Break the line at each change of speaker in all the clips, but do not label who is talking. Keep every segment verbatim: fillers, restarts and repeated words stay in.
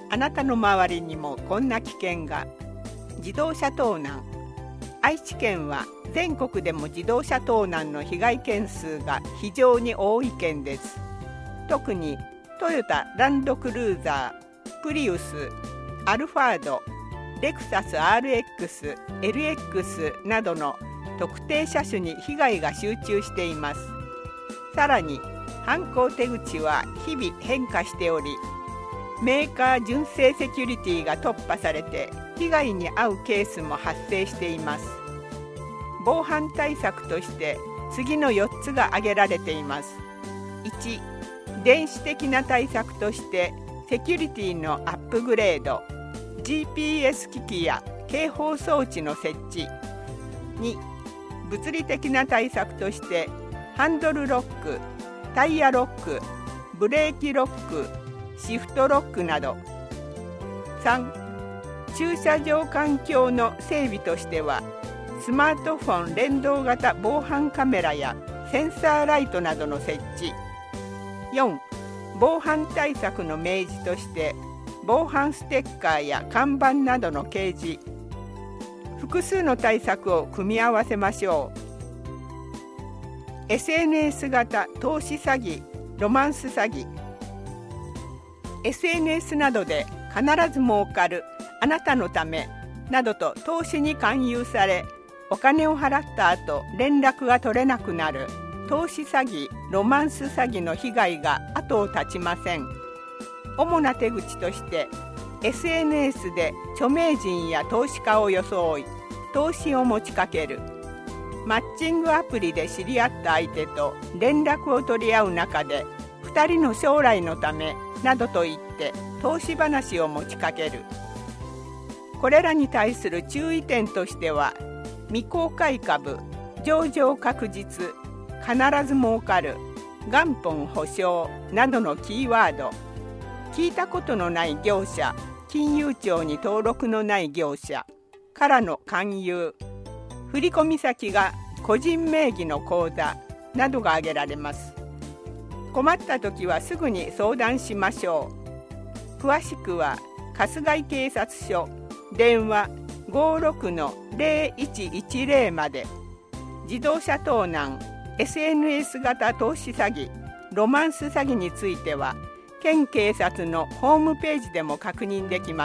あなたの周りにもこんな危険が。自動車盗難。愛知県は全国でも自動車盗難の被害件数が非常に多い県です。特にトヨタランドクルーザー、プリウス、アルファード、レクサス アールエックス、エルエックス などの特定車種に被害が集中しています。さらに犯行手口は日々変化しており、メーカー純正セキュリティが突破されて被害に遭うケースも発生しています。防犯対策として次のよっつが挙げられています。いち、電子的な対策としてセキュリティのアップグレード、ジーピーエス 機器や警報装置の設置。に、物理的な対策としてハンドルロック、タイヤロック、ブレーキロック、シフトロックなど。さん、駐車場環境の整備としてはスマートフォン連動型防犯カメラやセンサーライトなどの設置。よん、防犯対策の明示として防犯ステッカーや看板などの掲示。複数の対策を組み合わせましょう。エスエヌエス 型投資詐欺、ロマンス詐欺。エスエヌエス などで必ず儲かる、あなたのためなどと投資に勧誘され、お金を払った後連絡が取れなくなる投資詐欺、ロマンス詐欺の被害が後を絶ちません。主な手口として エスエヌエス で著名人や投資家を装い投資を持ちかける、マッチングアプリで知り合った相手と連絡を取り合う中でふたりの将来のためなどと言って投資話を持ちかける。これらに対する注意点としては、未公開株、上場確実、必ず儲かる、元本保証などのキーワード、聞いたことのない業者、金融庁に登録のない業者からの勧誘、振込先が個人名義の口座などが挙げられます。困ったときはすぐに相談しましょう。詳しくは春日井警察署電話 ごーろくのゼロいちいちゼロ まで。自動車盗難、エスエヌエス 型投資詐欺、ロマンス詐欺については県警察のホームページでも確認できます。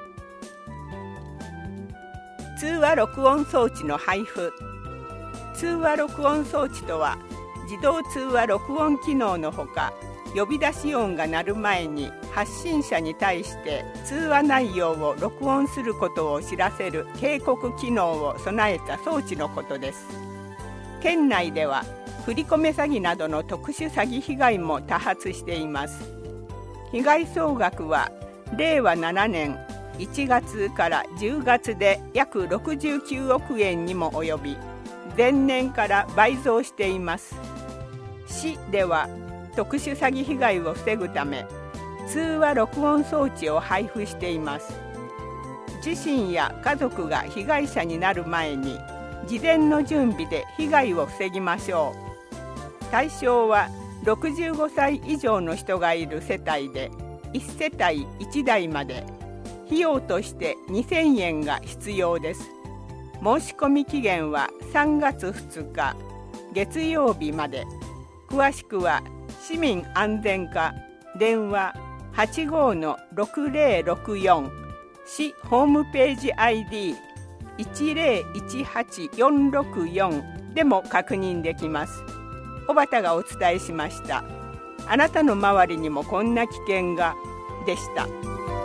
通話録音装置の配布。通話録音装置とは、自動通話録音機能のほか、呼び出し音が鳴る前に発信者に対して通話内容を録音することを知らせる警告機能を備えた装置のことです。県内では振り込め詐欺などの特殊詐欺被害も多発しています。被害総額はれいわななねんいちがつからじゅうがつで約ろくじゅうきゅうおくえんにも及び、前年から倍増しています。市では特殊詐欺被害を防ぐため通話録音装置を配布しています。自身や家族が被害者になる前に事前の準備で被害を防ぎましょう。対象はろくじゅうごさい以上の人がいる世帯でいちせたいいちだいまで、費用としてにせんえんが必要です。申し込み期限はさんがつふつか月曜日まで。詳しくは市民安全課電話 はちごーのろくぜろろくよん、市ホームページ アイディーいちぜろいちはちよんろくよん でも確認できます。小畑がお伝えしました。あなたの周りにもこんな危険がでした。